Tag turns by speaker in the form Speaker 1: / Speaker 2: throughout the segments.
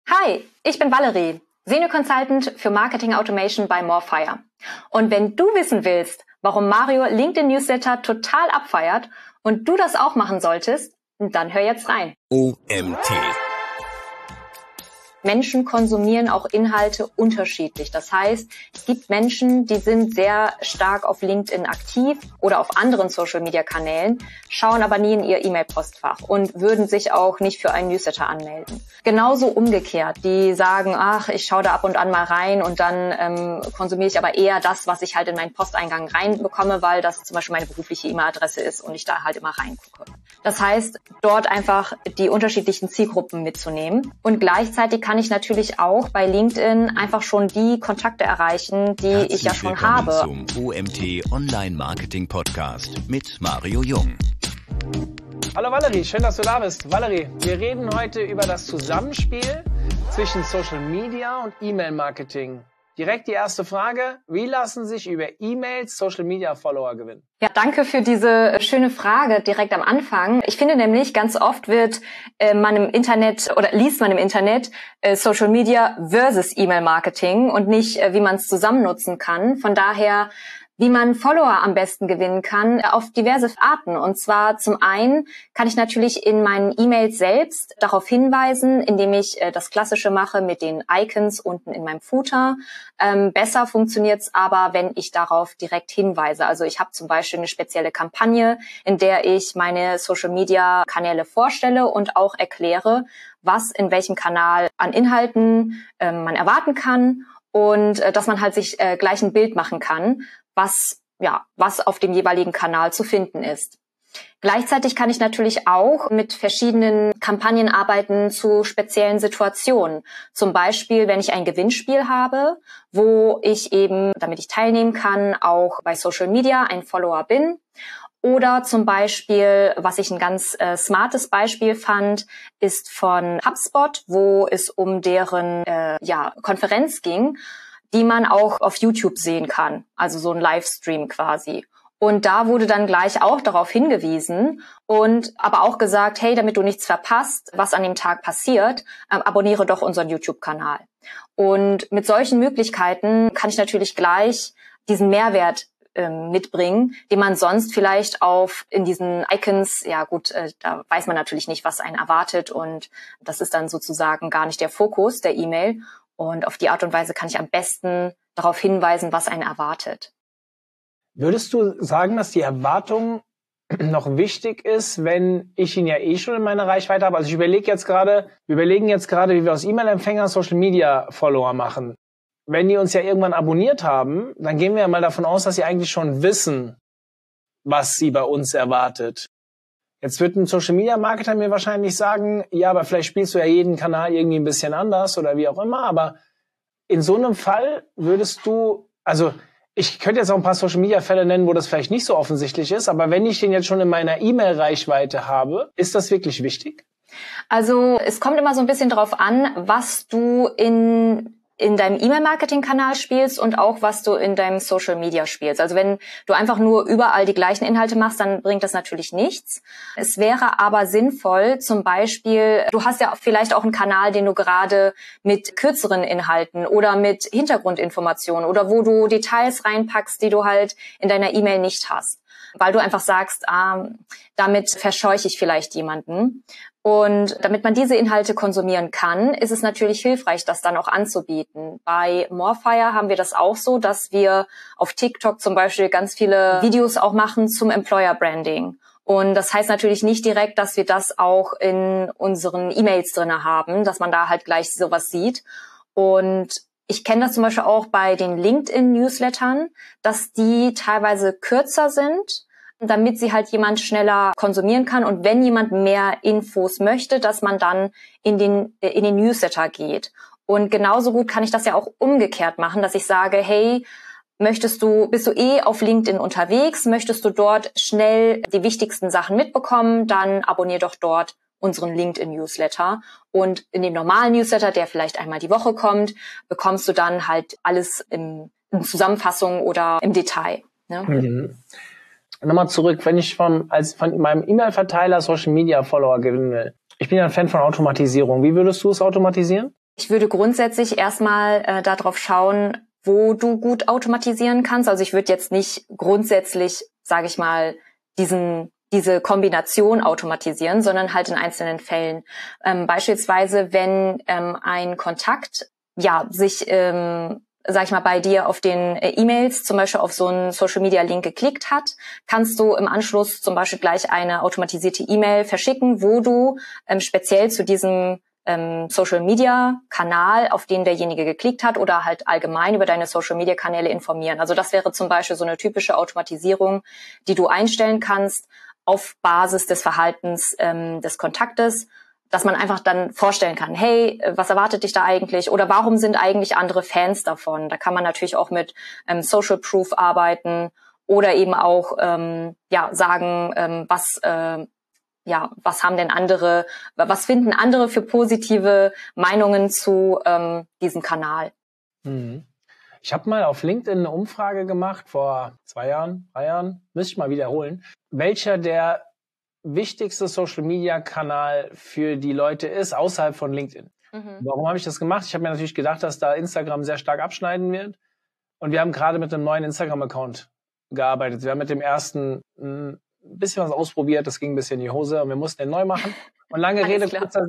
Speaker 1: Hi, ich bin Valerie, Senior Consultant für Marketing Automation bei Morefire. Und wenn du wissen willst, warum Mario LinkedIn Newsletter total abfeiert und du das auch machen solltest, dann hör jetzt rein.
Speaker 2: OMT.
Speaker 1: Menschen konsumieren auch Inhalte unterschiedlich. Das heißt, es gibt Menschen, die sind sehr stark auf LinkedIn aktiv oder auf anderen Social-Media-Kanälen, schauen aber nie in ihr E-Mail-Postfach und würden sich auch nicht für einen Newsletter anmelden. Genauso umgekehrt, die sagen, ach, ich schaue da ab und an mal rein und dann konsumiere ich aber eher das, was ich halt in meinen Posteingang reinbekomme, weil das zum Beispiel meine berufliche E-Mail-Adresse ist und ich da halt immer reingucke. Das heißt, dort einfach die unterschiedlichen Zielgruppen mitzunehmen und gleichzeitig kann ich natürlich auch bei LinkedIn einfach schon die Kontakte erreichen, die ich ja schon habe.
Speaker 2: Zum OMT Online Marketing Podcast mit Mario Jung.
Speaker 3: Hallo Valerie, schön, dass du da bist. Valerie, wir reden heute über das Zusammenspiel zwischen Social Media und E-Mail-Marketing. Direkt die erste Frage, wie lassen sich über E-Mails Social Media Follower gewinnen?
Speaker 1: Ja, danke für diese schöne Frage direkt am Anfang. Ich finde nämlich, ganz oft wird man im Internet oder liest man im Internet Social Media versus E-Mail-Marketing und nicht, wie man es zusammen nutzen kann. Von daher, wie man Follower am besten gewinnen kann, auf diverse Arten. Und zwar zum einen kann ich natürlich in meinen E-Mails selbst darauf hinweisen, indem ich das Klassische mache mit den Icons unten in meinem Footer. Besser funktioniert es aber, wenn ich darauf direkt hinweise. Also ich habe zum Beispiel eine spezielle Kampagne, in der ich meine Social-Media-Kanäle vorstelle und auch erkläre, was in welchem Kanal an Inhalten man erwarten kann und dass man halt sich gleich ein Bild machen kann, was auf dem jeweiligen Kanal zu finden ist. Gleichzeitig kann ich natürlich auch mit verschiedenen Kampagnen arbeiten zu speziellen Situationen. Zum Beispiel, wenn ich ein Gewinnspiel habe, wo ich eben, damit ich teilnehmen kann, auch bei Social Media ein Follower bin. Oder zum Beispiel, was ich ein ganz smartes Beispiel fand, ist von HubSpot, wo es um deren Konferenz ging, die man auch auf YouTube sehen kann, also so ein Livestream quasi. Und da wurde dann gleich auch darauf hingewiesen und aber auch gesagt, hey, damit du nichts verpasst, was an dem Tag passiert, abonniere doch unseren YouTube-Kanal. Und mit solchen Möglichkeiten kann ich natürlich gleich diesen Mehrwert mitbringen, den man sonst vielleicht in diesen Icons, da weiß man natürlich nicht, was einen erwartet und das ist dann sozusagen gar nicht der Fokus der E-Mail. Und auf die Art und Weise kann ich am besten darauf hinweisen, was einen erwartet.
Speaker 3: Würdest du sagen, dass die Erwartung noch wichtig ist, wenn ich ihn ja schon in meiner Reichweite habe? Also wir überlegen jetzt gerade, wie wir aus E-Mail-Empfängern Social Media Follower machen. Wenn die uns ja irgendwann abonniert haben, dann gehen wir ja mal davon aus, dass sie eigentlich schon wissen, was sie bei uns erwartet. Jetzt wird ein Social-Media-Marketer mir wahrscheinlich sagen, ja, aber vielleicht spielst du ja jeden Kanal irgendwie ein bisschen anders oder wie auch immer, aber in so einem Fall ich könnte jetzt auch ein paar Social-Media-Fälle nennen, wo das vielleicht nicht so offensichtlich ist, aber wenn ich den jetzt schon in meiner E-Mail-Reichweite habe, ist das wirklich wichtig?
Speaker 1: Also es kommt immer so ein bisschen drauf an, was du in deinem E-Mail-Marketing-Kanal spielst und auch, was du in deinem Social Media spielst. Also wenn du einfach nur überall die gleichen Inhalte machst, dann bringt das natürlich nichts. Es wäre aber sinnvoll, zum Beispiel, du hast ja vielleicht auch einen Kanal, den du gerade mit kürzeren Inhalten oder mit Hintergrundinformationen oder wo du Details reinpackst, die du halt in deiner E-Mail nicht hast. Weil du einfach sagst, damit verscheuche ich vielleicht jemanden. Und damit man diese Inhalte konsumieren kann, ist es natürlich hilfreich, das dann auch anzubieten. Bei Morefire haben wir das auch so, dass wir auf TikTok zum Beispiel ganz viele Videos auch machen zum Employer Branding. Und das heißt natürlich nicht direkt, dass wir das auch in unseren E-Mails drinne haben, dass man da halt gleich sowas sieht. Und ich kenne das zum Beispiel auch bei den LinkedIn-Newslettern, dass die teilweise kürzer sind, damit sie halt jemand schneller konsumieren kann und wenn jemand mehr Infos möchte, dass man dann in den Newsletter geht. Und genauso gut kann ich das ja auch umgekehrt machen, dass ich sage, hey, bist du auf LinkedIn unterwegs, möchtest du dort schnell die wichtigsten Sachen mitbekommen, dann abonnier doch dort unseren LinkedIn-Newsletter. Und in dem normalen Newsletter, der vielleicht einmal die Woche kommt, bekommst du dann halt alles in Zusammenfassung oder im Detail. Ne?
Speaker 3: Mhm. Nochmal zurück, wenn ich von meinem E-Mail-Verteiler Social Media Follower gewinnen will. Ich bin ja ein Fan von Automatisierung. Wie würdest du es automatisieren?
Speaker 1: Ich würde grundsätzlich erstmal darauf schauen, wo du gut automatisieren kannst. Also ich würde jetzt nicht grundsätzlich, sage ich mal, diese Kombination automatisieren, sondern halt in einzelnen Fällen. Beispielsweise, wenn ein Kontakt sich sag ich mal, bei dir auf den E-Mails zum Beispiel auf so einen Social-Media-Link geklickt hat, kannst du im Anschluss zum Beispiel gleich eine automatisierte E-Mail verschicken, wo du speziell zu diesem Social-Media-Kanal, auf den derjenige geklickt hat, oder halt allgemein über deine Social-Media-Kanäle informieren. Also das wäre zum Beispiel so eine typische Automatisierung, die du einstellen kannst auf Basis des Verhaltens des Kontaktes, dass man einfach dann vorstellen kann, hey, was erwartet dich da eigentlich oder warum sind eigentlich andere Fans davon? Da kann man natürlich auch mit Social Proof arbeiten oder eben auch sagen, was haben denn andere, was finden andere für positive Meinungen zu diesem Kanal?
Speaker 3: Ich habe mal auf LinkedIn eine Umfrage gemacht vor 2 Jahren, 3 Jahren, müsste ich mal wiederholen, welcher der wichtigste Social-Media-Kanal für die Leute ist, außerhalb von LinkedIn. Warum habe ich das gemacht? Ich habe mir natürlich gedacht, dass da Instagram sehr stark abschneiden wird. Und wir haben gerade mit einem neuen Instagram-Account gearbeitet. Wir haben mit dem ersten ein bisschen was ausprobiert, das ging ein bisschen in die Hose und wir mussten den neu machen. Und lange Rede, kurzer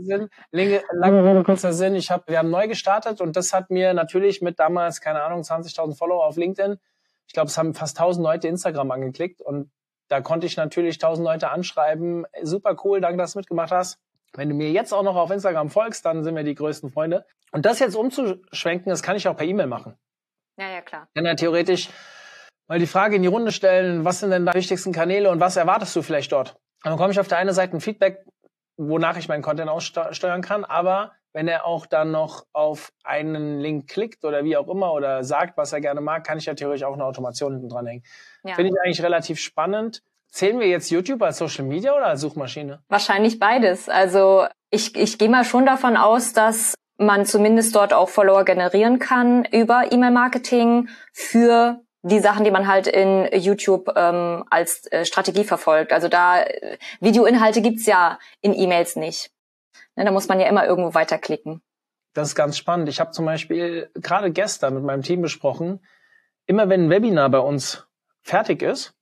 Speaker 3: Sinn, wir haben neu gestartet und das hat mir natürlich mit damals, keine Ahnung, 20.000 Follower auf LinkedIn, ich glaube, es haben fast 1.000 Leute Instagram angeklickt und da konnte ich natürlich 1.000 Leute anschreiben. Super cool, danke, dass du mitgemacht hast. Wenn du mir jetzt auch noch auf Instagram folgst, dann sind wir die größten Freunde. Und das jetzt umzuschwenken, das kann ich auch per E-Mail machen.
Speaker 1: Ja, klar.
Speaker 3: Ich kann ja theoretisch mal die Frage in die Runde stellen, was sind denn deine wichtigsten Kanäle und was erwartest du vielleicht dort? Dann bekomme ich auf der einen Seite ein Feedback, wonach ich meinen Content aussteuern kann, aber wenn er auch dann noch auf einen Link klickt oder wie auch immer oder sagt, was er gerne mag, kann ich ja theoretisch auch eine Automation hinten dran hängen. Ja. Finde ich eigentlich relativ spannend. Zählen wir jetzt YouTube als Social Media oder als Suchmaschine?
Speaker 1: Wahrscheinlich beides. Also ich gehe mal schon davon aus, dass man zumindest dort auch Follower generieren kann über E-Mail-Marketing für die Sachen, die man halt in YouTube als Strategie verfolgt. Also da Videoinhalte gibt's ja in E-Mails nicht. Ne, da muss man ja immer irgendwo weiterklicken.
Speaker 3: Das ist ganz spannend. Ich habe zum Beispiel gerade gestern mit meinem Team besprochen, immer wenn ein Webinar bei uns fertig ist,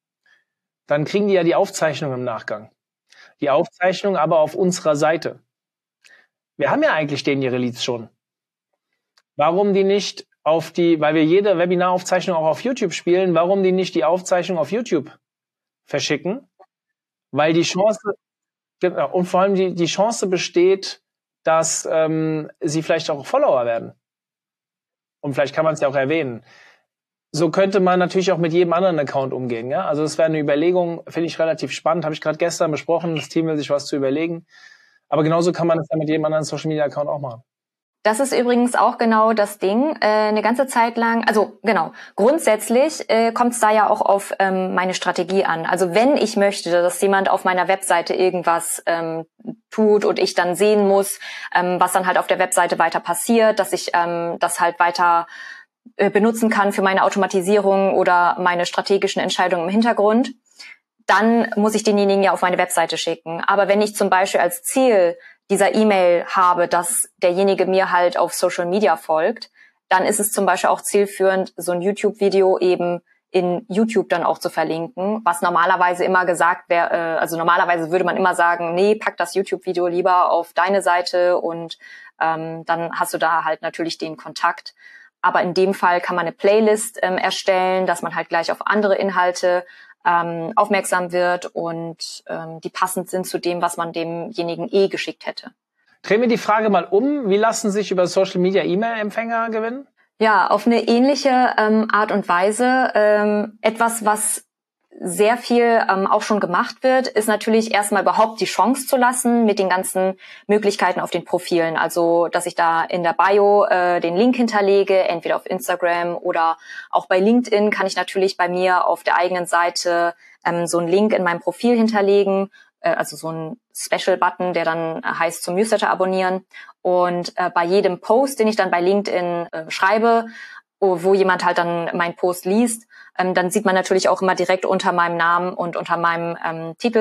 Speaker 3: dann kriegen die ja die Aufzeichnung im Nachgang. Die Aufzeichnung aber auf unserer Seite. Wir haben ja eigentlich ihre Leads schon. Warum die nicht weil wir jede Webinaraufzeichnung auch auf YouTube spielen, warum die nicht die Aufzeichnung auf YouTube verschicken? Weil die Chance, und vor allem die Chance besteht, dass sie vielleicht auch Follower werden. Und vielleicht kann man es ja auch erwähnen. So könnte man natürlich auch mit jedem anderen Account umgehen. Ja? Also das wäre eine Überlegung, finde ich relativ spannend. Habe ich gerade gestern besprochen, das Team will sich was zu überlegen. Aber genauso kann man das ja mit jedem anderen Social-Media-Account auch machen.
Speaker 1: Das ist übrigens auch genau das Ding. Eine ganze Zeit lang, also genau, grundsätzlich kommt es da ja auch auf meine Strategie an. Also wenn ich möchte, dass jemand auf meiner Webseite irgendwas tut und ich dann sehen muss, was dann halt auf der Webseite weiter passiert, dass ich das halt weiter benutzen kann für meine Automatisierung oder meine strategischen Entscheidungen im Hintergrund, dann muss ich denjenigen ja auf meine Webseite schicken. Aber wenn ich zum Beispiel als Ziel dieser E-Mail habe, dass derjenige mir halt auf Social Media folgt, dann ist es zum Beispiel auch zielführend, so ein YouTube-Video eben in YouTube dann auch zu verlinken, was normalerweise immer gesagt wäre, also normalerweise würde man immer sagen, nee, pack das YouTube-Video lieber auf deine Seite und dann hast du da halt natürlich den Kontakt. Aber in dem Fall kann man eine Playlist erstellen, dass man halt gleich auf andere Inhalte aufmerksam wird und die passend sind zu dem, was man demjenigen geschickt hätte.
Speaker 3: Drehen wir die Frage mal um. Wie lassen sich über Social Media E-Mail-Empfänger gewinnen?
Speaker 1: Ja, auf eine ähnliche Art und Weise. Etwas, was sehr viel auch schon gemacht wird, ist natürlich erstmal überhaupt die Chance zu lassen mit den ganzen Möglichkeiten auf den Profilen. Also, dass ich da in der Bio den Link hinterlege, entweder auf Instagram oder auch bei LinkedIn kann ich natürlich bei mir auf der eigenen Seite so einen Link in meinem Profil hinterlegen, also so ein Special-Button, der dann heißt zum Newsletter abonnieren. Und bei jedem Post, den ich dann bei LinkedIn schreibe, wo jemand halt dann meinen Post liest, dann sieht man natürlich auch immer direkt unter meinem Namen und unter meinem Titel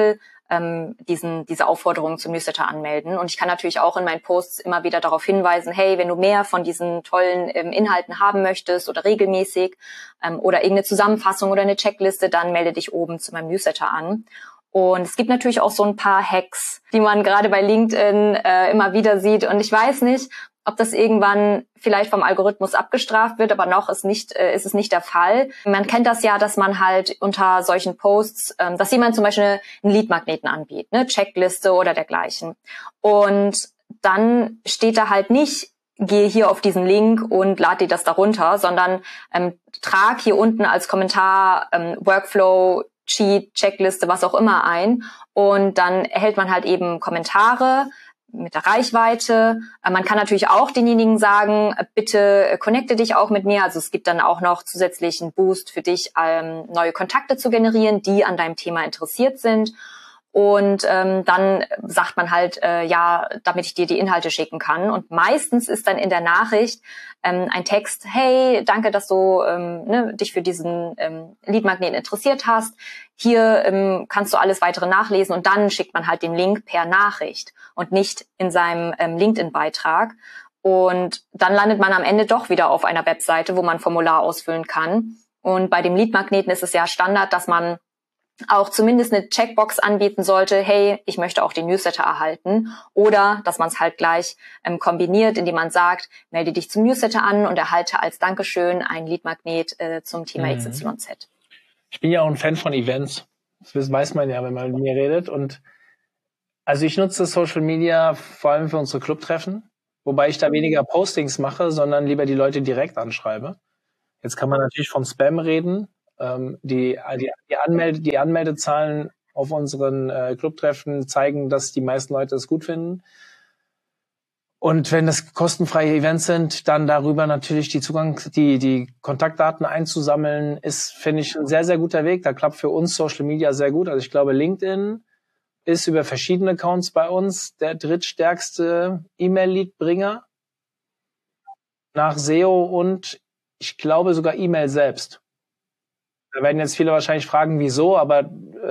Speaker 1: diese Aufforderung zum Newsletter anmelden. Und ich kann natürlich auch in meinen Posts immer wieder darauf hinweisen, hey, wenn du mehr von diesen tollen Inhalten haben möchtest oder regelmäßig oder irgendeine Zusammenfassung oder eine Checkliste, dann melde dich oben zu meinem Newsletter an. Und es gibt natürlich auch so ein paar Hacks, die man gerade bei LinkedIn immer wieder sieht. Und ich weiß nicht, ob das irgendwann vielleicht vom Algorithmus abgestraft wird, aber noch ist es nicht der Fall. Man kennt das ja, dass man halt unter solchen Posts, dass jemand zum Beispiel einen Leadmagneten anbietet, eine Checkliste oder dergleichen. Und dann steht da halt nicht, gehe hier auf diesen Link und lad dir das da runter, sondern trag hier unten als Kommentar Workflow, Cheat, Checkliste, was auch immer ein. Und dann erhält man halt eben Kommentare mit der Reichweite. Man kann natürlich auch denjenigen sagen, bitte connecte dich auch mit mir. Also es gibt dann auch noch zusätzlichen Boost für dich, neue Kontakte zu generieren, die an deinem Thema interessiert sind. Und dann sagt man halt, ja, damit ich dir die Inhalte schicken kann. Und meistens ist dann in der Nachricht ein Text, hey, danke, dass du dich für diesen Leadmagneten interessiert hast. Hier kannst du alles weitere nachlesen. Und dann schickt man halt den Link per Nachricht und nicht in seinem LinkedIn-Beitrag. Und dann landet man am Ende doch wieder auf einer Webseite, wo man ein Formular ausfüllen kann. Und bei dem Leadmagneten ist es ja Standard, dass man auch zumindest eine Checkbox anbieten sollte, hey, ich möchte auch den Newsletter erhalten, oder dass man es halt gleich kombiniert, indem man sagt, melde dich zum Newsletter an und erhalte als Dankeschön einen Leadmagnet zum Thema XYZ.
Speaker 3: Ich bin ja auch ein Fan von Events. Das weiß man ja, wenn man mit mir redet. Und also ich nutze Social Media vor allem für unsere Clubtreffen, wobei ich da weniger Postings mache, sondern lieber die Leute direkt anschreibe. Jetzt kann man natürlich vom Spam reden. Die Anmeldezahlen auf unseren Clubtreffen zeigen, dass die meisten Leute es gut finden. Und wenn das kostenfreie Events sind, dann darüber natürlich die Kontaktdaten einzusammeln, ist, finde ich, ein sehr, sehr guter Weg. Da klappt für uns Social Media sehr gut. Also ich glaube, LinkedIn ist über verschiedene Accounts bei uns der drittstärkste E-Mail-Lead-Bringer nach SEO und ich glaube sogar E-Mail selbst. Da werden jetzt viele wahrscheinlich fragen, wieso, aber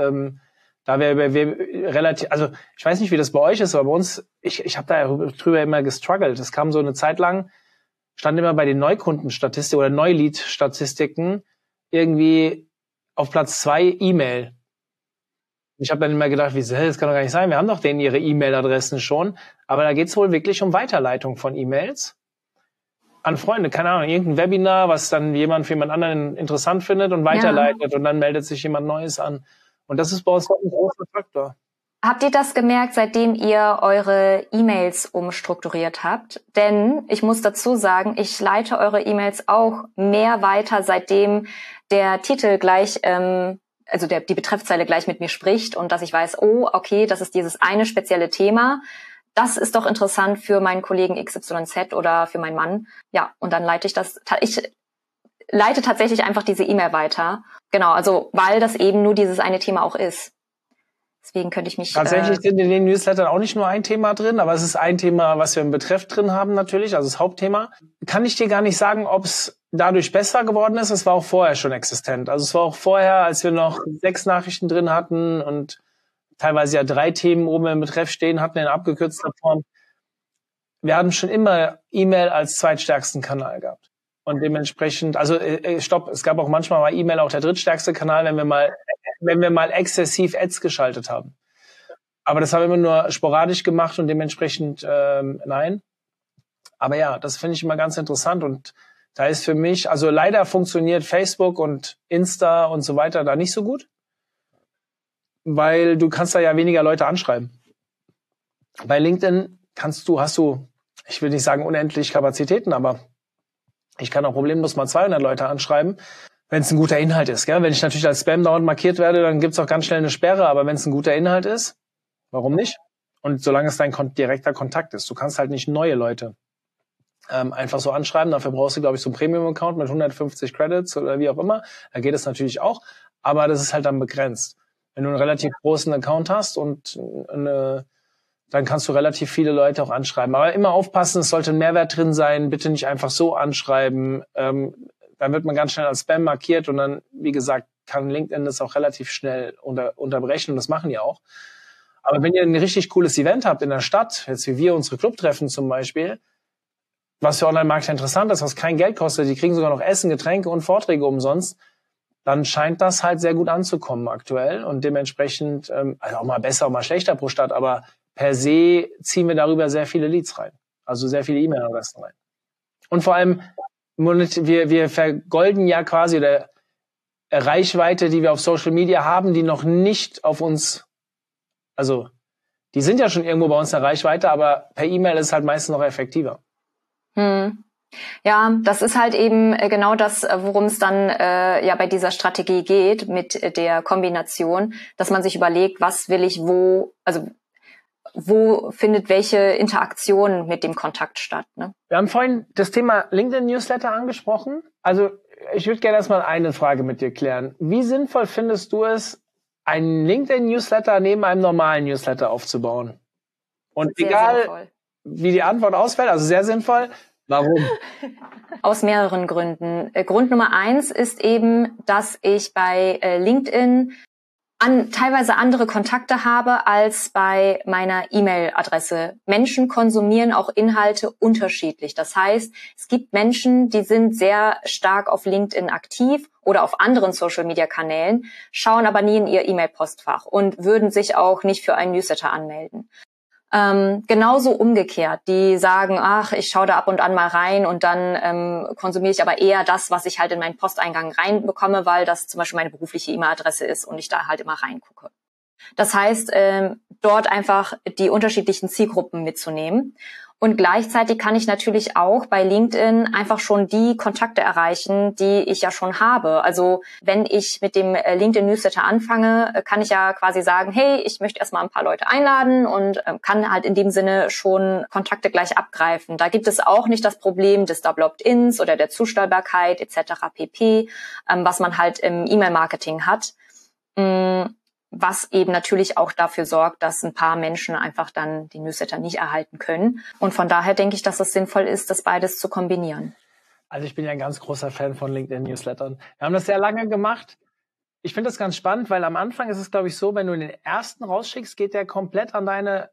Speaker 3: da wir relativ, also ich weiß nicht, wie das bei euch ist, aber bei uns, ich habe da drüber immer gestruggelt. Es kam so eine Zeit lang, stand immer bei den Neukundenstatistiken oder Neulead-Statistiken irgendwie auf Platz 2 E-Mail. Ich habe dann immer gedacht, das kann doch gar nicht sein, wir haben doch denen ihre E-Mail-Adressen schon, aber da geht's wohl wirklich um Weiterleitung von E-Mails an Freunde, keine Ahnung, irgendein Webinar, was dann jemand für jemand anderen interessant findet und weiterleitet und dann meldet sich jemand Neues an. Und das ist bei uns ein großer Faktor.
Speaker 1: Habt ihr das gemerkt, seitdem ihr eure E-Mails umstrukturiert habt? Denn ich muss dazu sagen, ich leite eure E-Mails auch mehr weiter, seitdem der Titel gleich, die Betreffzeile gleich mit mir spricht und dass ich weiß, oh, okay, das ist dieses eine spezielle Thema. Das ist doch interessant für meinen Kollegen XYZ oder für meinen Mann. Ja, und dann leite ich das. Ich leite tatsächlich einfach diese E-Mail weiter. Genau, also weil das eben nur dieses eine Thema auch ist. Deswegen könnte ich mich...
Speaker 3: Tatsächlich sind in den Newslettern auch nicht nur ein Thema drin, aber es ist ein Thema, was wir im Betreff drin haben natürlich, also das Hauptthema. Kann ich dir gar nicht sagen, ob es dadurch besser geworden ist. Es war auch vorher schon existent. Also es war auch vorher, als wir noch 6 Nachrichten drin hatten und teilweise ja 3 Themen oben im Betreff stehen hatten in abgekürzter Form. Wir hatten schon immer E-Mail als zweitstärksten Kanal gehabt. Und dementsprechend, es gab auch manchmal war E-Mail auch der drittstärkste Kanal, wenn wir mal exzessiv Ads geschaltet haben. Aber das haben wir immer nur sporadisch gemacht und dementsprechend nein. Aber ja, das finde ich immer ganz interessant und da ist für mich, also leider funktioniert Facebook und Insta und so weiter da nicht so gut. Weil du kannst da ja weniger Leute anschreiben. Bei LinkedIn hast du, ich will nicht sagen unendlich Kapazitäten, aber ich kann auch problemlos mal 200 Leute anschreiben, wenn es ein guter Inhalt ist. Gell? Wenn ich natürlich als Spam dauernd markiert werde, dann gibt's auch ganz schnell eine Sperre, aber wenn es ein guter Inhalt ist, warum nicht? Und solange es dein direkter Kontakt ist. Du kannst halt nicht neue Leute einfach so anschreiben, dafür brauchst du, glaube ich, so einen Premium-Account mit 150 Credits oder wie auch immer. Da geht es natürlich auch, aber das ist halt dann begrenzt. Wenn du einen relativ großen Account hast und dann kannst du relativ viele Leute auch anschreiben. Aber immer aufpassen, es sollte ein Mehrwert drin sein. Bitte nicht einfach so anschreiben. Dann wird man ganz schnell als Spam markiert und dann, wie gesagt, kann LinkedIn das auch relativ schnell unterbrechen und das machen die auch. Aber wenn ihr ein richtig cooles Event habt in der Stadt, jetzt wie wir unsere Clubtreffen zum Beispiel, was für Online-Marketer interessant ist, was kein Geld kostet, die kriegen sogar noch Essen, Getränke und Vorträge umsonst, dann scheint das halt sehr gut anzukommen aktuell und dementsprechend, also auch mal besser, auch mal schlechter pro Stadt, aber per se ziehen wir darüber sehr viele Leads rein, also sehr viele E-Mail-Adressen rein. Und vor allem, wir vergolden ja quasi der Reichweite, die wir auf Social Media haben, die noch nicht auf uns, also die sind ja schon irgendwo bei uns in der Reichweite, aber per E-Mail ist es halt meistens noch effektiver.
Speaker 1: Ja, das ist halt eben genau das, worum es dann ja bei dieser Strategie geht, mit der Kombination, dass man sich überlegt, was will ich wo, also wo findet welche Interaktion mit dem Kontakt statt. Ne?
Speaker 3: Wir haben vorhin das Thema LinkedIn-Newsletter angesprochen. Also ich würde gerne erstmal eine Frage mit dir klären. Wie sinnvoll findest du es, einen LinkedIn-Newsletter neben einem normalen Newsletter aufzubauen? Und
Speaker 1: sehr
Speaker 3: egal,
Speaker 1: sinnvoll.
Speaker 3: Wie die Antwort ausfällt, also sehr sinnvoll. Warum?
Speaker 1: Aus mehreren Gründen. Grund Nummer 1 ist eben, dass ich bei LinkedIn teilweise andere Kontakte habe als bei meiner E-Mail-Adresse. Menschen konsumieren auch Inhalte unterschiedlich. Das heißt, es gibt Menschen, die sind sehr stark auf LinkedIn aktiv oder auf anderen Social-Media-Kanälen, schauen aber nie in ihr E-Mail-Postfach und würden sich auch nicht für einen Newsletter anmelden. Genauso umgekehrt, die sagen, ach, ich schaue da ab und an mal rein und dann konsumiere ich aber eher das, was ich halt in meinen Posteingang reinbekomme, weil das zum Beispiel meine berufliche E-Mail-Adresse ist und ich da halt immer reingucke. Das heißt, dort einfach die unterschiedlichen Zielgruppen mitzunehmen. Und gleichzeitig kann ich natürlich auch bei LinkedIn einfach schon die Kontakte erreichen, die ich ja schon habe. Also wenn ich mit dem LinkedIn-Newsletter anfange, kann ich ja quasi sagen, hey, ich möchte erstmal ein paar Leute einladen und kann halt in dem Sinne schon Kontakte gleich abgreifen. Da gibt es auch nicht das Problem des Double Opt-ins oder der Zustellbarkeit etc. pp., was man halt im E-Mail-Marketing hat. Was eben natürlich auch dafür sorgt, dass ein paar Menschen einfach dann die Newsletter nicht erhalten können. Und von daher denke ich, dass es sinnvoll ist, das beides zu kombinieren.
Speaker 3: Also ich bin ja ein ganz großer Fan von LinkedIn-Newslettern. Wir haben das sehr lange gemacht. Ich finde das ganz spannend, weil am Anfang ist es, glaube ich, so, wenn du den ersten rausschickst, geht der komplett an deine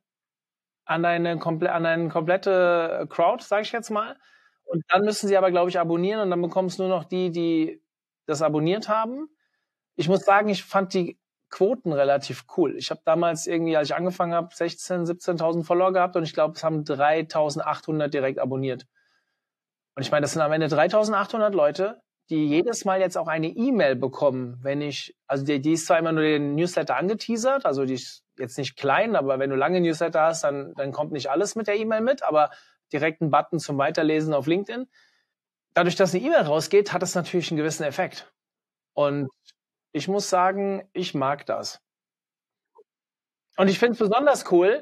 Speaker 3: komplette Crowd, sage ich jetzt mal. Und dann müssen sie aber, glaube ich, abonnieren und dann bekommst du nur noch die das abonniert haben. Ich muss sagen, ich fand die Quoten relativ cool. Ich habe damals irgendwie, als ich angefangen habe, 16.000, 17.000 Follower gehabt und ich glaube, es haben 3.800 direkt abonniert. Und ich meine, das sind am Ende 3.800 Leute, die jedes Mal jetzt auch eine E-Mail bekommen, wenn ich, also die ist zwar immer nur den Newsletter angeteasert, also die ist jetzt nicht klein, aber wenn du lange Newsletter hast, dann kommt nicht alles mit der E-Mail mit, aber direkt ein Button zum Weiterlesen auf LinkedIn. Dadurch, dass eine E-Mail rausgeht, hat es natürlich einen gewissen Effekt. Und ich muss sagen, ich mag das. Und ich finde es besonders cool,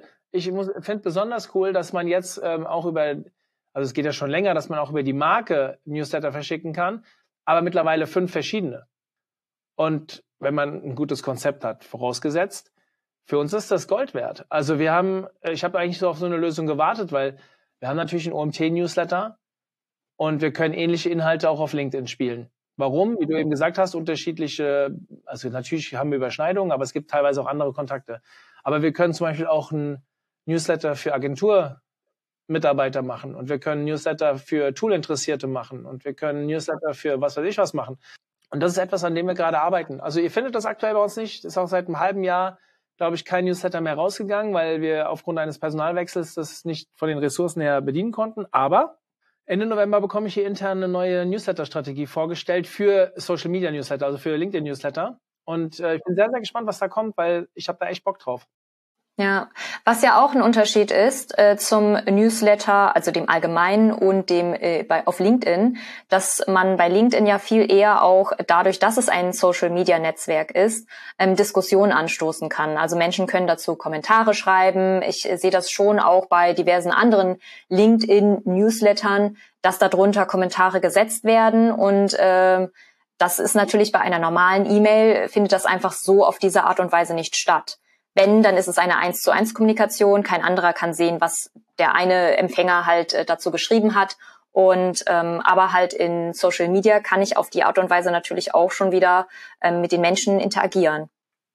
Speaker 3: dass man jetzt auch also es geht ja schon länger, dass man auch über die Marke Newsletter verschicken kann, aber mittlerweile 5 verschiedene. Und wenn man ein gutes Konzept hat, vorausgesetzt, für uns ist das Gold wert. Also ich habe eigentlich so auf so eine Lösung gewartet, weil wir haben natürlich einen OMT-Newsletter und wir können ähnliche Inhalte auch auf LinkedIn spielen. Warum? Wie du eben gesagt hast, unterschiedliche, also natürlich haben wir Überschneidungen, aber es gibt teilweise auch andere Kontakte. Aber wir können zum Beispiel auch einen Newsletter für Agenturmitarbeiter machen und wir können Newsletter für Toolinteressierte machen und wir können Newsletter für was weiß ich was machen. Und das ist etwas, an dem wir gerade arbeiten. Also ihr findet das aktuell bei uns nicht, ist auch seit einem halben Jahr, glaube ich, kein Newsletter mehr rausgegangen, weil wir aufgrund eines Personalwechsels das nicht von den Ressourcen her bedienen konnten. Aber Ende November bekomme ich hier intern eine neue Newsletter-Strategie vorgestellt für Social-Media-Newsletter, also für LinkedIn-Newsletter. Und ich bin sehr, sehr gespannt, was da kommt, weil ich habe da echt Bock drauf.
Speaker 1: Ja, was ja auch ein Unterschied ist zum Newsletter, also dem allgemeinen und dem auf LinkedIn, dass man bei LinkedIn ja viel eher auch dadurch, dass es ein Social-Media-Netzwerk ist, Diskussionen anstoßen kann. Also Menschen können dazu Kommentare schreiben. Ich sehe das schon auch bei diversen anderen LinkedIn-Newslettern, dass darunter Kommentare gesetzt werden und das ist natürlich bei einer normalen E-Mail, findet das einfach so auf diese Art und Weise nicht statt. Wenn, dann ist es eine 1:1 Kommunikation. Kein anderer kann sehen, was der eine Empfänger halt dazu geschrieben hat. Und aber halt in Social Media kann ich auf die Art und Weise natürlich auch schon wieder mit den Menschen interagieren.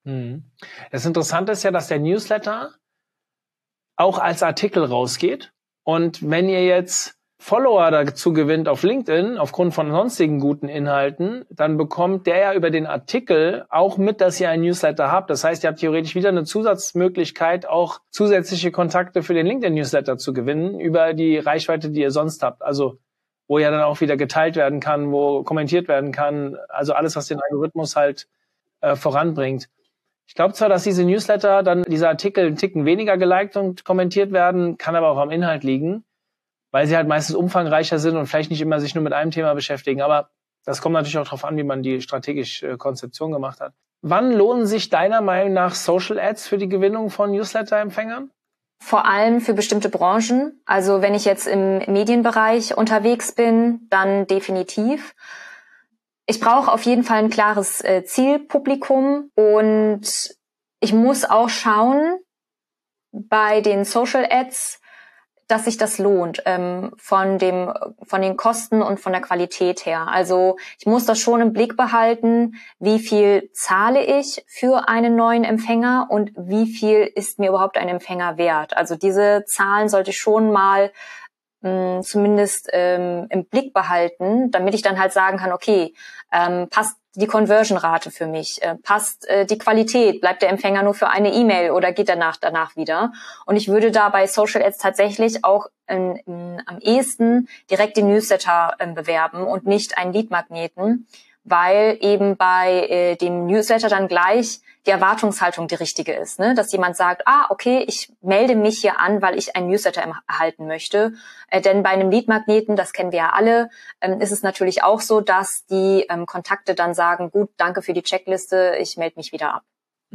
Speaker 3: Das Interessante ist ja, dass der Newsletter auch als Artikel rausgeht. Und wenn ihr jetzt Follower dazu gewinnt auf LinkedIn, aufgrund von sonstigen guten Inhalten, dann bekommt der ja über den Artikel auch mit, dass ihr einen Newsletter habt. Das heißt, ihr habt theoretisch wieder eine Zusatzmöglichkeit, auch zusätzliche Kontakte für den LinkedIn-Newsletter zu gewinnen, über die Reichweite, die ihr sonst habt. Also, wo ja dann auch wieder geteilt werden kann, wo kommentiert werden kann. Also alles, was den Algorithmus halt voranbringt. Ich glaube zwar, dass diese Newsletter, dann diese Artikel einen Ticken weniger geliked und kommentiert werden, kann aber auch am Inhalt liegen, weil sie halt meistens umfangreicher sind und vielleicht nicht immer sich nur mit einem Thema beschäftigen. Aber das kommt natürlich auch darauf an, wie man die strategische Konzeption gemacht hat. Wann lohnen sich deiner Meinung nach Social Ads für die Gewinnung von Newsletter-Empfängern?
Speaker 1: Vor allem für bestimmte Branchen. Also wenn ich jetzt im Medienbereich unterwegs bin, dann definitiv. Ich brauche auf jeden Fall ein klares Zielpublikum und ich muss auch schauen bei den Social Ads, dass sich das lohnt, von den Kosten und von der Qualität her. Also ich muss das schon im Blick behalten, wie viel zahle ich für einen neuen Empfänger und wie viel ist mir überhaupt ein Empfänger wert. Also diese Zahlen sollte ich schon mal zumindest im Blick behalten, damit ich dann halt sagen kann, okay, passt die Conversion-Rate für mich, passt die Qualität, bleibt der Empfänger nur für eine E-Mail oder geht danach wieder? Und ich würde da bei Social Ads tatsächlich auch am ehesten direkt den Newsletter bewerben und nicht einen Lead-Magneten, weil eben bei dem Newsletter dann gleich die Erwartungshaltung die richtige ist, ne? Dass jemand sagt, okay, ich melde mich hier an, weil ich einen Newsletter erhalten möchte. Denn bei einem Lead-Magneten, das kennen wir ja alle, ist es natürlich auch so, dass die Kontakte dann sagen, gut, danke für die Checkliste, ich melde mich wieder ab.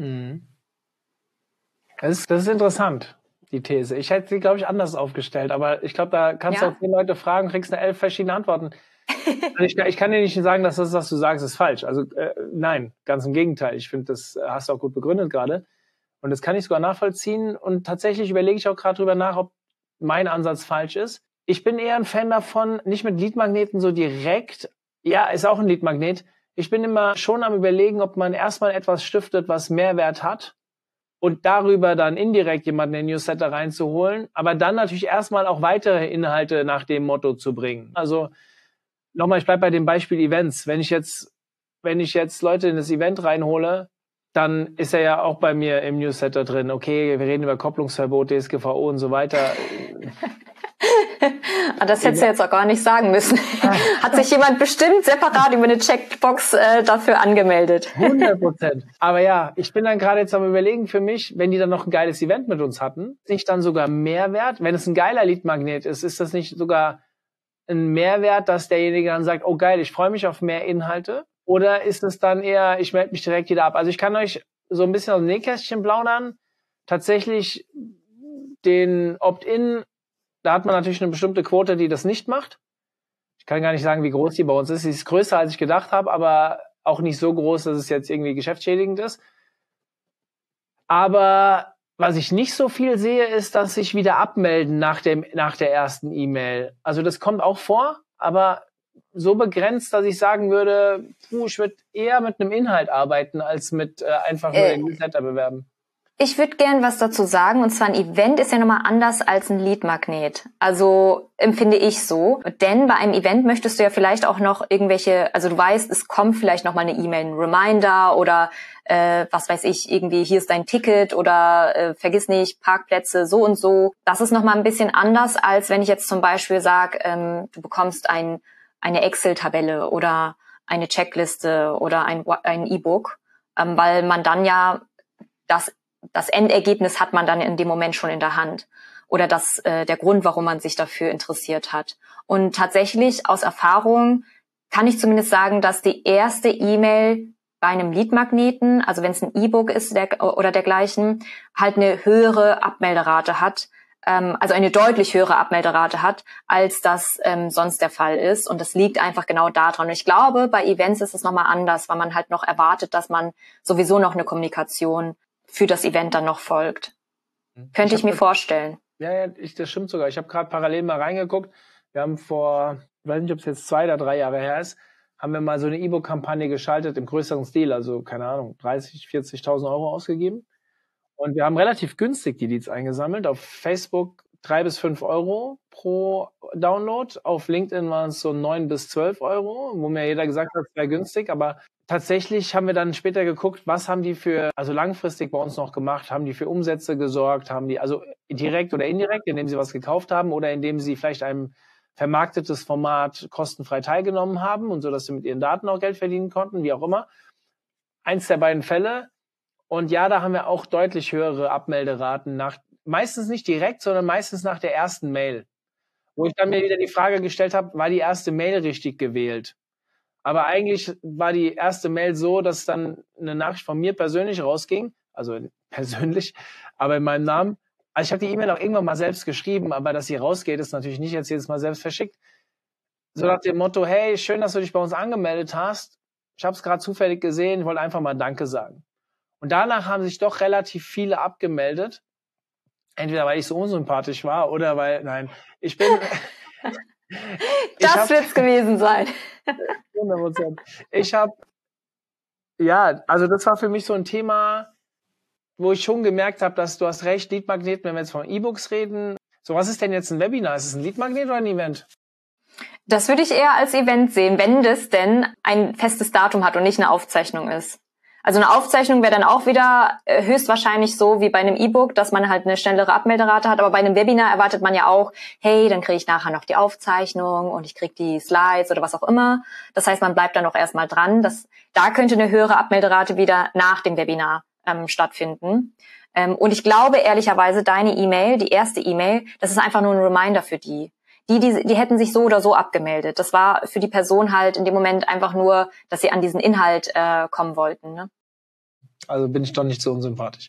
Speaker 3: Das ist interessant, die These. Ich hätte sie, glaube ich, anders aufgestellt, aber ich glaube, da kannst du auch 10 Leute fragen, kriegst 11 verschiedene Antworten. Ich kann dir nicht sagen, dass das, was du sagst, ist falsch. Also nein, ganz im Gegenteil. Ich finde, das hast du auch gut begründet gerade. Und das kann ich sogar nachvollziehen. Und tatsächlich überlege ich auch gerade drüber nach, ob mein Ansatz falsch ist. Ich bin eher ein Fan davon, nicht mit Leadmagneten so direkt. Ja, ist auch ein Leadmagnet. Ich bin immer schon am Überlegen, ob man erstmal etwas stiftet, was Mehrwert hat. Und darüber dann indirekt jemanden in den Newsletter reinzuholen. Aber dann natürlich erstmal auch weitere Inhalte nach dem Motto zu bringen. Also nochmal, ich bleibe bei dem Beispiel Events. Wenn ich jetzt Leute in das Event reinhole, dann ist er ja auch bei mir im Newsletter drin. Okay, wir reden über Kopplungsverbot, DSGVO und so weiter.
Speaker 1: Das hättest du jetzt auch gar nicht sagen müssen. Hat sich jemand bestimmt separat über eine Checkbox dafür angemeldet?
Speaker 3: 100%. Aber ja, ich bin dann gerade jetzt am Überlegen für mich, wenn die dann noch ein geiles Event mit uns hatten, ist nicht dann sogar Mehrwert? Wenn es ein geiler Leadmagnet ist das nicht sogar ein Mehrwert, dass derjenige dann sagt, oh geil, ich freue mich auf mehr Inhalte? Oder ist es dann eher, ich melde mich direkt wieder ab? Also ich kann euch so ein bisschen aus dem Nähkästchen plaudern. Tatsächlich den Opt-in, da hat man natürlich eine bestimmte Quote, die das nicht macht. Ich kann gar nicht sagen, wie groß die bei uns ist. Sie ist größer, als ich gedacht habe, aber auch nicht so groß, dass es jetzt irgendwie geschäftsschädigend ist. Aber was ich nicht so viel sehe, ist, dass sich wieder abmelden nach der ersten E-Mail. Also das kommt auch vor, aber so begrenzt, dass ich sagen würde, ich würde eher mit einem Inhalt arbeiten, als mit einfach nur den Newsletter bewerben.
Speaker 1: Ich würde gern was dazu sagen, und zwar ein Event ist ja nochmal anders als ein Lead-Magnet. Also empfinde ich so. Denn bei einem Event möchtest du ja vielleicht auch noch irgendwelche, also du weißt, es kommt vielleicht nochmal eine E-Mail, ein Reminder oder was weiß ich, irgendwie hier ist dein Ticket oder vergiss nicht, Parkplätze so und so. Das ist nochmal ein bisschen anders, als wenn ich jetzt zum Beispiel sage, du bekommst eine Excel-Tabelle oder eine Checkliste oder ein E-Book, weil man dann ja das Endergebnis hat man dann in dem Moment schon in der Hand oder der Grund, warum man sich dafür interessiert hat. Und tatsächlich aus Erfahrung kann ich zumindest sagen, dass die erste E-Mail bei einem Lead-Magneten, also wenn es ein E-Book ist oder dergleichen, halt eine höhere Abmelderate hat, also eine deutlich höhere Abmelderate hat, als das sonst der Fall ist. Und das liegt einfach genau daran. Und ich glaube, bei Events ist es nochmal anders, weil man halt noch erwartet, dass man sowieso noch eine Kommunikation für das Event dann noch folgt. Könnte ich mir vorstellen.
Speaker 3: Ja, das stimmt sogar. Ich habe gerade parallel mal reingeguckt. Wir haben ich weiß nicht, ob es jetzt 2 oder 3 Jahre her ist, haben wir mal so eine E-Book-Kampagne geschaltet im größeren Stil, also keine Ahnung, 30.000, 40.000 Euro ausgegeben. Und wir haben relativ günstig die Leads eingesammelt. Auf Facebook 3 bis 5 Euro pro Download. Auf LinkedIn waren es so 9 bis 12 Euro, wo mir jeder gesagt hat, es wäre günstig. Aber tatsächlich haben wir dann später geguckt, was haben die also langfristig bei uns noch gemacht? Haben die für Umsätze gesorgt? Haben die, also direkt oder indirekt, indem sie was gekauft haben oder indem sie vielleicht ein vermarktetes Format kostenfrei teilgenommen haben und so, dass sie mit ihren Daten auch Geld verdienen konnten, wie auch immer. Eins der beiden Fälle. Und ja, da haben wir auch deutlich höhere Abmelderaten meistens nicht direkt, sondern meistens nach der ersten Mail. Wo ich dann mir wieder die Frage gestellt habe, war die erste Mail richtig gewählt? Aber eigentlich war die erste Mail so, dass dann eine Nachricht von mir persönlich rausging, also persönlich, aber in meinem Namen. Also ich habe die E-Mail auch irgendwann mal selbst geschrieben, aber dass sie rausgeht, ist natürlich nicht jetzt jedes Mal selbst verschickt. So nach dem Motto, hey, schön, dass du dich bei uns angemeldet hast. Ich habe es gerade zufällig gesehen, ich wollte einfach mal Danke sagen. Und danach haben sich doch relativ viele abgemeldet. Entweder weil ich so unsympathisch war oder weil, nein, ich bin...
Speaker 1: Das wird's gewesen sein.
Speaker 3: 100%. Also das war für mich so ein Thema, wo ich schon gemerkt habe, dass du hast recht, Leadmagnet, wenn wir jetzt von E-Books reden. So, was ist denn jetzt ein Webinar? Ist es ein Leadmagnet oder ein Event?
Speaker 1: Das würde ich eher als Event sehen, wenn das denn ein festes Datum hat und nicht eine Aufzeichnung ist. Also eine Aufzeichnung wäre dann auch wieder höchstwahrscheinlich so wie bei einem E-Book, dass man halt eine schnellere Abmelderate hat. Aber bei einem Webinar erwartet man ja auch, hey, dann kriege ich nachher noch die Aufzeichnung und ich kriege die Slides oder was auch immer. Das heißt, man bleibt dann auch erstmal dran. Da könnte eine höhere Abmelderate wieder nach dem Webinar stattfinden. Und ich glaube ehrlicherweise, deine E-Mail, die erste E-Mail, das ist einfach nur ein Reminder für die. Die hätten sich so oder so abgemeldet. Das war für die Person halt in dem Moment einfach nur, dass sie an diesen Inhalt kommen wollten. Ne?
Speaker 3: Also bin ich doch nicht so unsympathisch.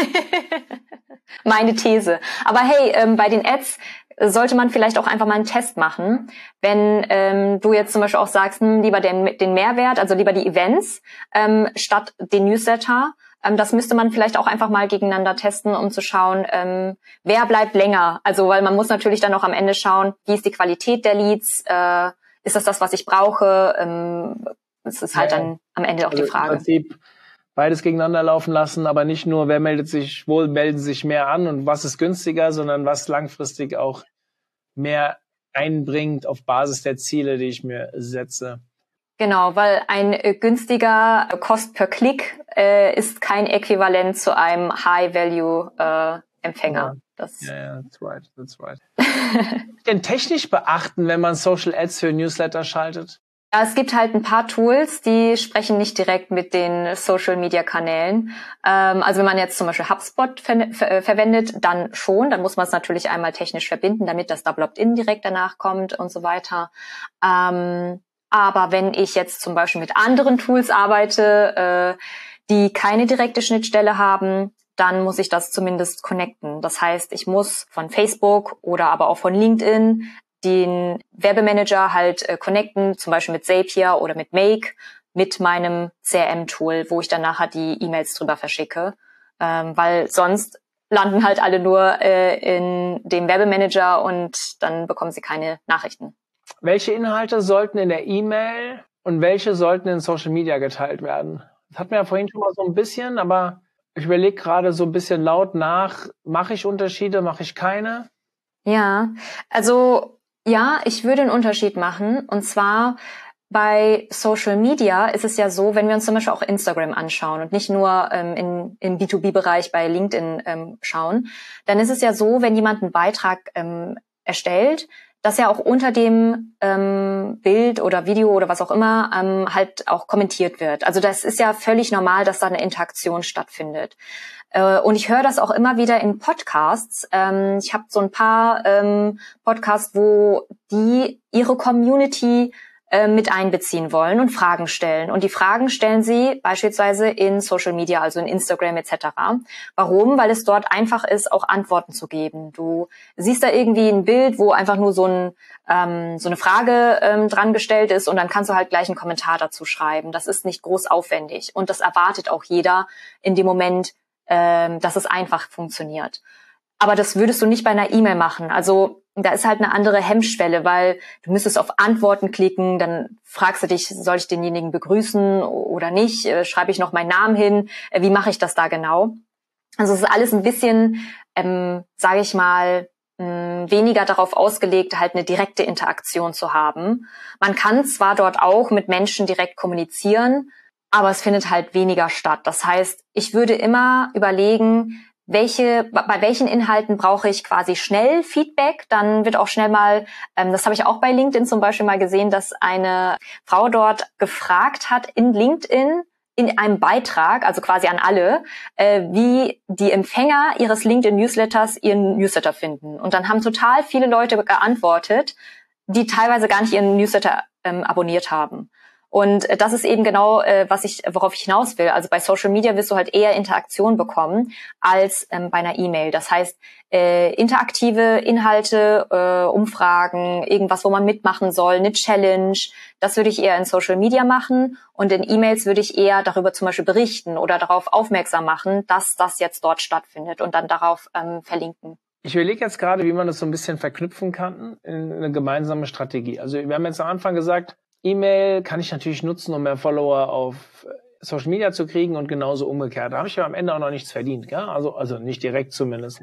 Speaker 1: Meine These. Aber hey, bei den Ads sollte man vielleicht auch einfach mal einen Test machen. Wenn du jetzt zum Beispiel auch sagst, lieber den Mehrwert, also lieber die Events statt den Newsletter. Das müsste man vielleicht auch einfach mal gegeneinander testen, um zu schauen, wer bleibt länger. Also weil man muss natürlich dann auch am Ende schauen, wie ist die Qualität der Leads, ist das, was ich brauche? Das ist halt dann am Ende auch die Frage.
Speaker 3: Im Prinzip beides gegeneinander laufen lassen, aber nicht nur, wer melden sich mehr an und was ist günstiger, sondern was langfristig auch mehr einbringt auf Basis der Ziele, die ich mir setze.
Speaker 1: Genau, weil ein günstiger Cost per Klick ist kein Äquivalent zu einem High-Value-Empfänger.
Speaker 3: Ja, that's right. Denn technisch beachten, wenn man Social Ads für Newsletter schaltet?
Speaker 1: Ja, es gibt halt ein paar Tools, die sprechen nicht direkt mit den Social-Media-Kanälen. Also wenn man jetzt zum Beispiel HubSpot verwendet, dann schon. Dann muss man es natürlich einmal technisch verbinden, damit das Double Opt-in direkt danach kommt und so weiter. Aber wenn ich jetzt zum Beispiel mit anderen Tools arbeite, die keine direkte Schnittstelle haben, dann muss ich das zumindest connecten. Das heißt, ich muss von Facebook oder aber auch von LinkedIn den Werbemanager halt connecten, zum Beispiel mit Zapier oder mit Make, mit meinem CRM-Tool, wo ich dann nachher die E-Mails drüber verschicke. Weil sonst landen halt alle nur in dem Werbemanager und dann bekommen sie keine Nachrichten.
Speaker 3: Welche Inhalte sollten in der E-Mail und welche sollten in Social Media geteilt werden? Das hatten wir ja vorhin schon mal so ein bisschen, aber ich überlege gerade so ein bisschen laut nach, mache ich Unterschiede, mache ich keine?
Speaker 1: Ja, also ja, ich würde einen Unterschied machen. Und zwar bei Social Media ist es ja so, wenn wir uns zum Beispiel auch Instagram anschauen und nicht nur im B2B-Bereich bei LinkedIn schauen, dann ist es ja so, wenn jemand einen Beitrag erstellt, dass ja auch unter dem Bild oder Video oder was auch immer halt auch kommentiert wird. Also das ist ja völlig normal, dass da eine Interaktion stattfindet. Und ich höre das auch immer wieder in Podcasts. Ich habe so ein paar Podcasts, wo die ihre Community mit einbeziehen wollen und Fragen stellen. Und die Fragen stellen sie beispielsweise in Social Media, also in Instagram etc. Warum? Weil es dort einfach ist, auch Antworten zu geben. Du siehst da irgendwie ein Bild, wo einfach nur so eine Frage dran gestellt ist und dann kannst du halt gleich einen Kommentar dazu schreiben. Das ist nicht groß aufwendig und das erwartet auch jeder in dem Moment, dass es einfach funktioniert. Aber das würdest du nicht bei einer E-Mail machen. Also da ist halt eine andere Hemmschwelle, weil du müsstest auf Antworten klicken, dann fragst du dich, soll ich denjenigen begrüßen oder nicht? Schreibe ich noch meinen Namen hin? Wie mache ich das da genau? Also es ist alles ein bisschen, sage ich mal, weniger darauf ausgelegt, halt eine direkte Interaktion zu haben. Man kann zwar dort auch mit Menschen direkt kommunizieren, aber es findet halt weniger statt. Das heißt, ich würde immer überlegen, bei welchen Inhalten brauche ich quasi schnell Feedback, dann wird auch schnell mal, das habe ich auch bei LinkedIn zum Beispiel mal gesehen, dass eine Frau dort gefragt hat in LinkedIn, in einem Beitrag, also quasi an alle, wie die Empfänger ihres LinkedIn-Newsletters ihren Newsletter finden. Und dann haben total viele Leute geantwortet, die teilweise gar nicht ihren Newsletter abonniert haben. Und das ist eben genau, worauf ich hinaus will. Also bei Social Media wirst du halt eher Interaktion bekommen als bei einer E-Mail. Das heißt, interaktive Inhalte, Umfragen, irgendwas, wo man mitmachen soll, eine Challenge, das würde ich eher in Social Media machen. Und in E-Mails würde ich eher darüber zum Beispiel berichten oder darauf aufmerksam machen, dass das jetzt dort stattfindet und dann darauf verlinken.
Speaker 3: Ich überlege jetzt gerade, wie man das so ein bisschen verknüpfen kann in eine gemeinsame Strategie. Also wir haben jetzt am Anfang gesagt, E-Mail kann ich natürlich nutzen, um mehr Follower auf Social Media zu kriegen und genauso umgekehrt. Da habe ich ja am Ende auch noch nichts verdient, gell? Also nicht direkt zumindest.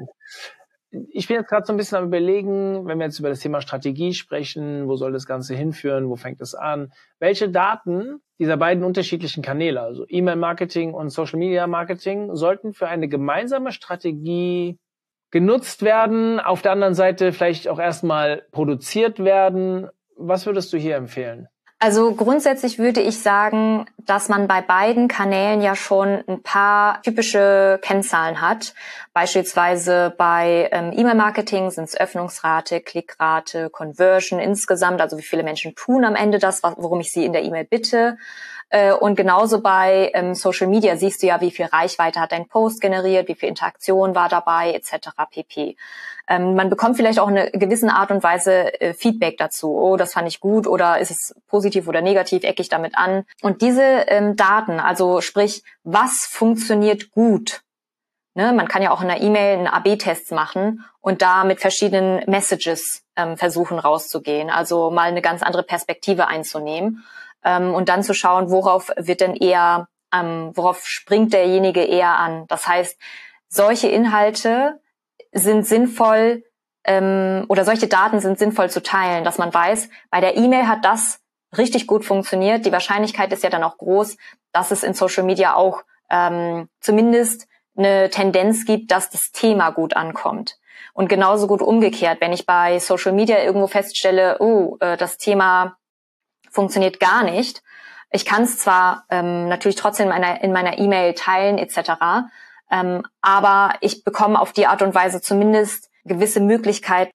Speaker 3: Ich bin jetzt gerade so ein bisschen am Überlegen, wenn wir jetzt über das Thema Strategie sprechen, wo soll das Ganze hinführen, wo fängt es an? Welche Daten dieser beiden unterschiedlichen Kanäle, also E-Mail-Marketing und Social-Media-Marketing, sollten für eine gemeinsame Strategie genutzt werden, auf der anderen Seite vielleicht auch erstmal produziert werden? Was würdest du hier empfehlen?
Speaker 1: Also grundsätzlich würde ich sagen, dass man bei beiden Kanälen ja schon ein paar typische Kennzahlen hat. Beispielsweise bei E-Mail-Marketing sind es Öffnungsrate, Klickrate, Conversion insgesamt, also wie viele Menschen tun am Ende das, worum ich sie in der E-Mail bitte. Und genauso bei Social Media siehst du ja, wie viel Reichweite hat dein Post generiert, wie viel Interaktion war dabei, etc. pp. Man bekommt vielleicht auch in einer gewissen Art und Weise Feedback dazu. Oh, das fand ich gut oder ist es positiv oder negativ, ecke ich damit an. Und diese Daten, also sprich, was funktioniert gut? Ne? Man kann ja auch in einer E-Mail einen AB-Test machen und da mit verschiedenen Messages versuchen rauszugehen. Also mal eine ganz andere Perspektive einzunehmen. Und dann zu schauen, worauf springt derjenige eher an. Das heißt, solche Inhalte sind sinnvoll oder solche Daten sind sinnvoll zu teilen, dass man weiß, bei der E-Mail hat das richtig gut funktioniert. Die Wahrscheinlichkeit ist ja dann auch groß, dass es in Social Media auch zumindest eine Tendenz gibt, dass das Thema gut ankommt. Und genauso gut umgekehrt, wenn ich bei Social Media irgendwo feststelle, das Thema funktioniert gar nicht. Ich kann es zwar natürlich trotzdem in meiner E-Mail teilen etc., aber ich bekomme auf die Art und Weise zumindest gewisse Möglichkeit,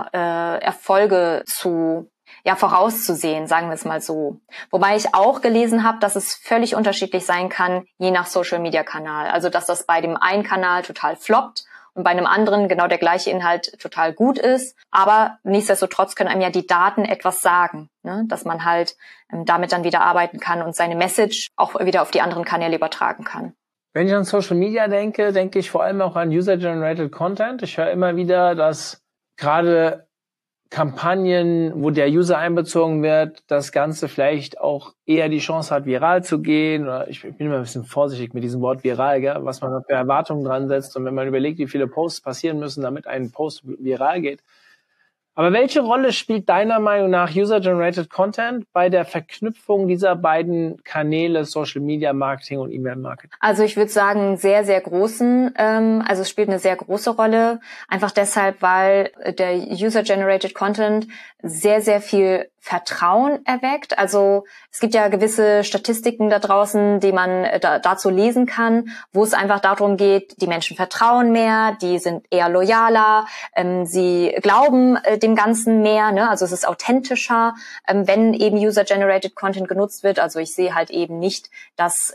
Speaker 1: Erfolge vorauszusehen, sagen wir es mal so. Wobei ich auch gelesen habe, dass es völlig unterschiedlich sein kann, je nach Social-Media-Kanal. Also dass das bei dem einen Kanal total floppt und bei einem anderen genau der gleiche Inhalt total gut ist. Aber nichtsdestotrotz können einem ja die Daten etwas sagen, ne? Dass man halt damit dann wieder arbeiten kann und seine Message auch wieder auf die anderen Kanäle übertragen kann.
Speaker 3: Wenn ich an Social Media denke, denke ich vor allem auch an User-Generated Content. Ich höre immer wieder, dass gerade Kampagnen, wo der User einbezogen wird, das Ganze vielleicht auch eher die Chance hat, viral zu gehen. Oder ich bin immer ein bisschen vorsichtig mit diesem Wort viral, gell? Was man für Erwartungen dran setzt. Und wenn man überlegt, wie viele Posts passieren müssen, damit ein Post viral geht. Aber welche Rolle spielt deiner Meinung nach User-Generated Content bei der Verknüpfung dieser beiden Kanäle Social Media Marketing und E-Mail-Marketing?
Speaker 1: Also ich würde sagen, sehr, sehr großen. Also es spielt eine sehr große Rolle. Einfach deshalb, weil der User-Generated Content sehr, sehr viel Vertrauen erweckt. Also es gibt ja gewisse Statistiken da draußen, die man dazu lesen kann, wo es einfach darum geht, die Menschen vertrauen mehr, die sind eher loyaler, sie glauben dem Ganzen mehr, ne? Also es ist authentischer, wenn eben User-Generated Content genutzt wird. Also ich sehe halt eben nicht das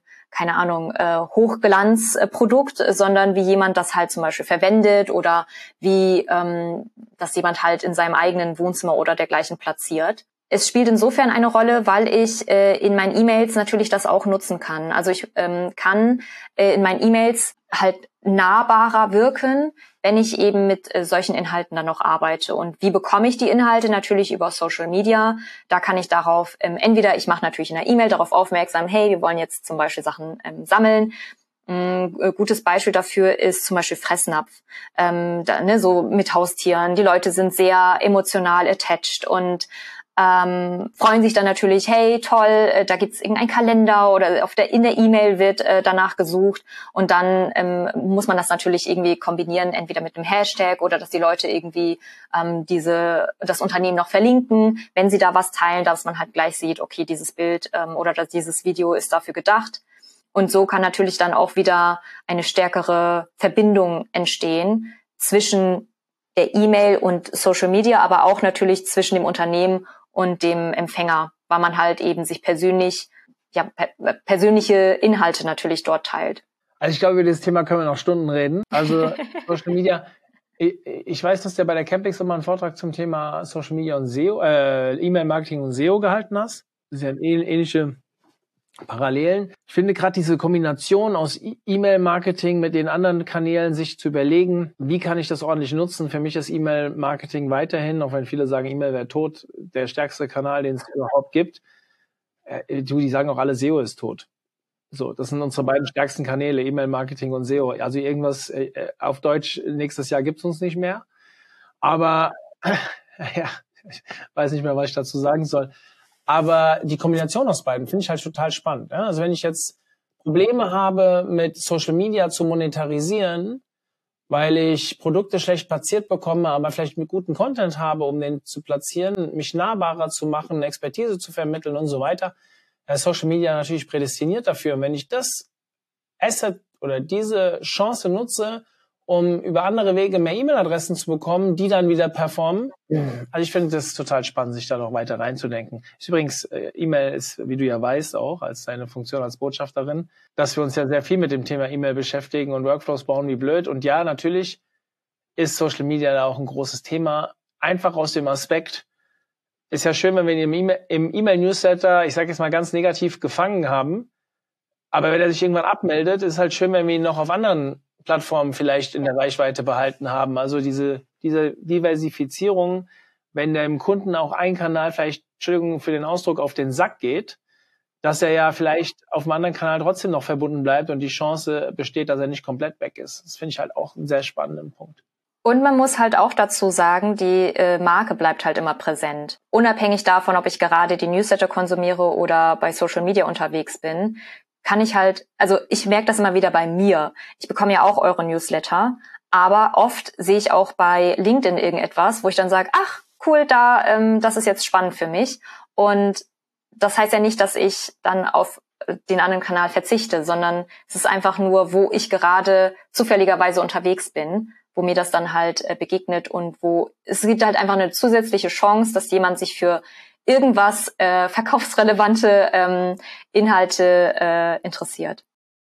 Speaker 1: Hochglanzprodukt, sondern wie jemand das halt zum Beispiel verwendet oder wie das jemand halt in seinem eigenen Wohnzimmer oder dergleichen platziert. Es spielt insofern eine Rolle, weil ich in meinen E-Mails natürlich das auch nutzen kann. Also ich kann in meinen E-Mails halt nahbarer wirken, wenn ich eben mit solchen Inhalten dann noch arbeite. Und wie bekomme ich die Inhalte? Natürlich über Social Media. Da kann ich darauf, entweder ich mache natürlich in der E-Mail darauf aufmerksam, hey, wir wollen jetzt zum Beispiel Sachen sammeln. Ein gutes Beispiel dafür ist zum Beispiel Fressnapf, so mit Haustieren. Die Leute sind sehr emotional attached und freuen sich dann natürlich, hey, toll, da gibt's irgendein Kalender oder in der E-Mail wird danach gesucht und dann muss man das natürlich irgendwie kombinieren, entweder mit einem Hashtag oder dass die Leute irgendwie das Unternehmen noch verlinken, wenn sie da was teilen, dass man halt gleich sieht, okay, dieses Bild oder dieses Video ist dafür gedacht. Und so kann natürlich dann auch wieder eine stärkere Verbindung entstehen zwischen der E-Mail und Social Media, aber auch natürlich zwischen dem Unternehmen und dem Empfänger, weil man halt eben sich persönliche Inhalte natürlich dort teilt.
Speaker 3: Also ich glaube, über dieses Thema können wir noch Stunden reden. Also Social Media, ich weiß, dass du bei der Campix immer einen Vortrag zum Thema Social Media und SEO, E-Mail-Marketing und SEO gehalten hast. Das ist ja ähnliche Parallelen. Ich finde gerade diese Kombination aus E-Mail-Marketing mit den anderen Kanälen, sich zu überlegen, wie kann ich das ordentlich nutzen. Für mich ist E-Mail-Marketing weiterhin, auch wenn viele sagen, E-Mail wäre tot, der stärkste Kanal, den es überhaupt gibt. Die sagen auch alle, SEO ist tot. So, das sind unsere beiden stärksten Kanäle, E-Mail-Marketing und SEO. Also irgendwas auf Deutsch nächstes Jahr gibt's uns nicht mehr. Aber ja, ich weiß nicht mehr, was ich dazu sagen soll. Aber die Kombination aus beiden finde ich halt total spannend. Ja? Also wenn ich jetzt Probleme habe, mit Social Media zu monetarisieren, weil ich Produkte schlecht platziert bekomme, aber vielleicht mit guten Content habe, um den zu platzieren, mich nahbarer zu machen, Expertise zu vermitteln und so weiter, da ist Social Media natürlich prädestiniert dafür. Und wenn ich das Asset oder diese Chance nutze, um über andere Wege mehr E-Mail-Adressen zu bekommen, die dann wieder performen. Also ich finde das total spannend, sich da noch weiter reinzudenken. Übrigens, E-Mail ist, wie du ja weißt, auch als deine Funktion als Botschafterin, dass wir uns ja sehr viel mit dem Thema E-Mail beschäftigen und Workflows bauen wie blöd. Und ja, natürlich ist Social Media da auch ein großes Thema. Einfach aus dem Aspekt, ist ja schön, wenn wir ihn im E-Mail-Newsletter, ich sage jetzt mal ganz negativ, gefangen haben. Aber wenn er sich irgendwann abmeldet, ist halt schön, wenn wir ihn noch auf anderen Plattformen vielleicht in der Reichweite behalten haben. Also diese Diversifizierung, wenn dem Kunden auch ein Kanal vielleicht, Entschuldigung für den Ausdruck, auf den Sack geht, dass er ja vielleicht auf einem anderen Kanal trotzdem noch verbunden bleibt und die Chance besteht, dass er nicht komplett weg ist. Das finde ich halt auch einen sehr spannenden Punkt.
Speaker 1: Und man muss halt auch dazu sagen, die Marke bleibt halt immer präsent. Unabhängig davon, ob ich gerade die Newsletter konsumiere oder bei Social Media unterwegs bin, kann ich halt, also ich merke das immer wieder bei mir. Ich bekomme ja auch eure Newsletter, aber oft sehe ich auch bei LinkedIn irgendetwas, wo ich dann sage, ach cool, das ist jetzt spannend für mich. Und das heißt ja nicht, dass ich dann auf den anderen Kanal verzichte, sondern es ist einfach nur, wo ich gerade zufälligerweise unterwegs bin, wo mir das dann halt begegnet und wo es gibt halt einfach eine zusätzliche Chance, dass jemand sich für irgendwas verkaufsrelevante Inhalte interessiert.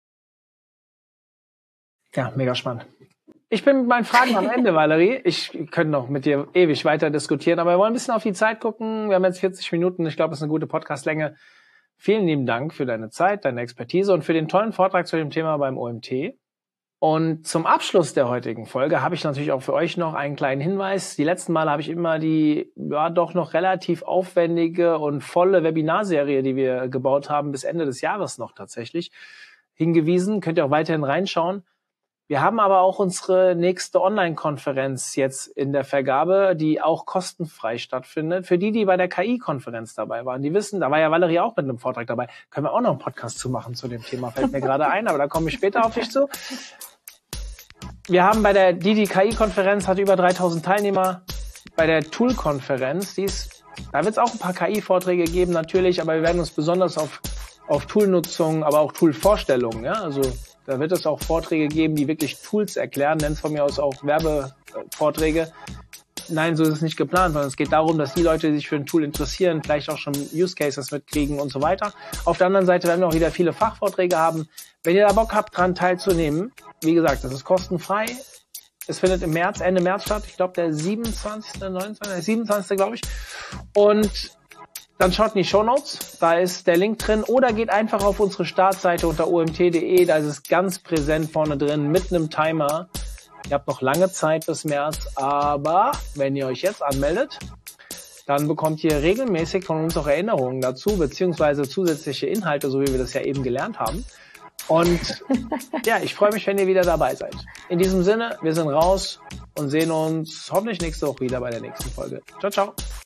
Speaker 3: Ja, mega spannend. Ich bin mit meinen Fragen am Ende, Valerie. Ich könnte noch mit dir ewig weiter diskutieren, aber wir wollen ein bisschen auf die Zeit gucken. Wir haben jetzt 40 Minuten. Ich glaube, das ist eine gute Podcastlänge. Vielen lieben Dank für deine Zeit, deine Expertise und für den tollen Vortrag zu dem Thema beim OMT. Und zum Abschluss der heutigen Folge habe ich natürlich auch für euch noch einen kleinen Hinweis. Die letzten Male habe ich immer die doch noch relativ aufwendige und volle Webinarserie, die wir gebaut haben, bis Ende des Jahres noch tatsächlich hingewiesen. Könnt ihr auch weiterhin reinschauen. Wir haben aber auch unsere nächste Online-Konferenz jetzt in der Vergabe, die auch kostenfrei stattfindet. Für die bei der KI-Konferenz dabei waren, die wissen, da war ja Valerie auch mit einem Vortrag dabei. Können wir auch noch einen Podcast zu machen zu dem Thema, fällt mir gerade ein, aber da komme ich später auf dich zu. Wir haben bei der KI-Konferenz hat über 3000 Teilnehmer. Bei der Tool-Konferenz, da wird es auch ein paar KI-Vorträge geben natürlich, aber wir werden uns besonders auf Toolnutzung, aber auch Tool-Vorstellungen, ja, also da wird es auch Vorträge geben, die wirklich Tools erklären, nennt es von mir aus auch Werbevorträge. Nein, so ist es nicht geplant, sondern es geht darum, dass die Leute, die sich für ein Tool interessieren, vielleicht auch schon Use Cases mitkriegen und so weiter. Auf der anderen Seite werden wir auch wieder viele Fachvorträge haben. Wenn ihr da Bock habt, dran teilzunehmen, wie gesagt, das ist kostenfrei. Es findet Ende März statt. Ich glaube, der 27. glaube ich. Und Dann schaut in die Shownotes, da ist der Link drin. Oder geht einfach auf unsere Startseite unter omt.de, da ist es ganz präsent vorne drin mit einem Timer. Ihr habt noch lange Zeit bis März, aber wenn ihr euch jetzt anmeldet, dann bekommt ihr regelmäßig von uns auch Erinnerungen dazu, beziehungsweise zusätzliche Inhalte, so wie wir das ja eben gelernt haben. Und ja, ich freue mich, wenn ihr wieder dabei seid. In diesem Sinne, wir sind raus und sehen uns hoffentlich nächste Woche wieder bei der nächsten Folge. Ciao, ciao.